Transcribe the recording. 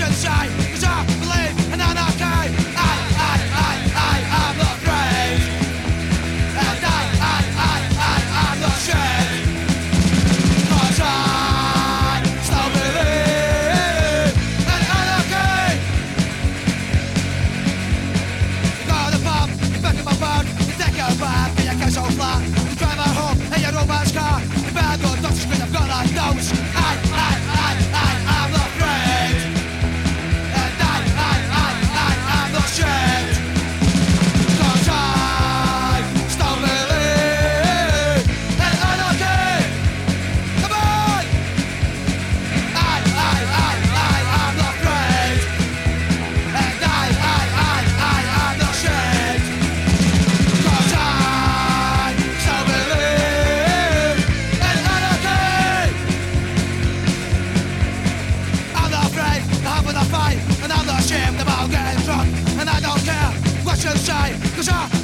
questions shy, 'cause I believe in anarchy. I'm not afraid, and I'm not ashamed, 'cause I still believe in anarchy. You go to the pub, you pick up a phone, you take a bath, and you catch all flat. You drive her home in your romance car, you better go Dutch, 'cause I've got a dose. I'm not afraid, and I'm not ashamed, 'cause I still believe in anarchy. Come on! I'm not afraid, and I'm not ashamed, 'cause I still believe in anarchy. I'm not afraid of having a fight, and I'm not ashamed about getting drunk, and I don't care what you say, 'cause I